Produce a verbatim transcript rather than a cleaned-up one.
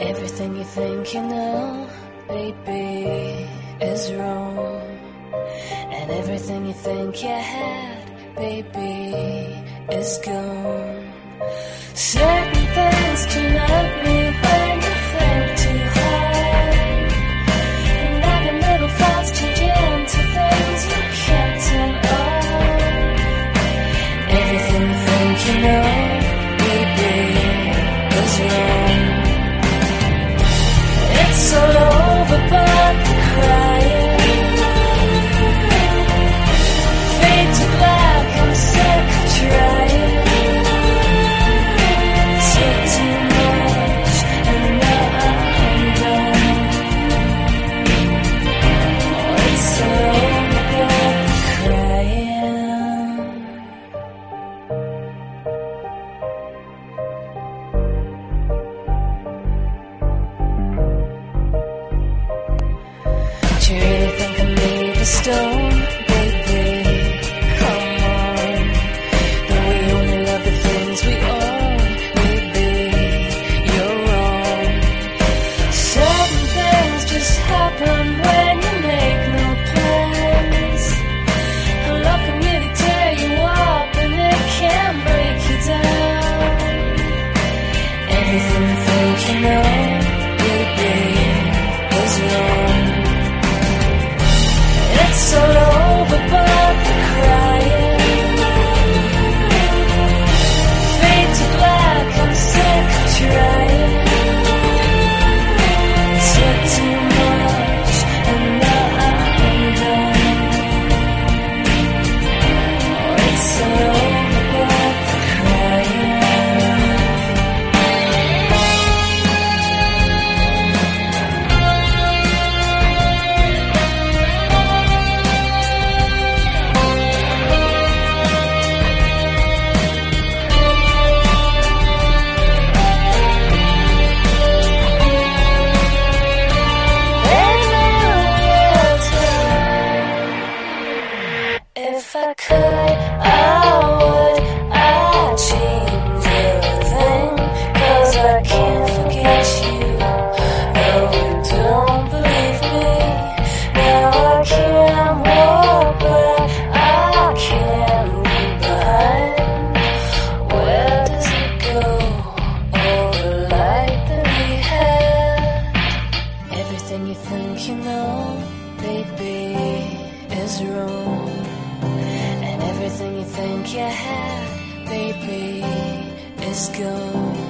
Everything you think you know, baby, is wrong. And everything you think you had, baby, is gone. Certain things turn ugly when you think too hard, and other little thoughts change into things you can't turn on. Everything you think you know, baby, is wrong. It's all over but the crying. Fade to black, I'm sick of trying. Took too much and now I'm done. Oh, it's all over but the crying. Do you really think I'm made of stone, baby? Come on. That we only love the things we own, baby. You're wrong. Certain things just happen when you make no plans. And love can really tear you up and it can break you down. Everything you think you know, baby, is wrong. It's all over but the crying. Fade to black, I'm sick of trying. Took too much and now I'm done. Oh, it's all over but the crying. If I could, I would, I'd change everything. Cause I can't forget you. No, you don't believe me. Now I can't walk, but I can leave behind. Where does it go? All the light that we had. Everything you think you know, baby, is wrong. And everything you think you had, baby, is gone.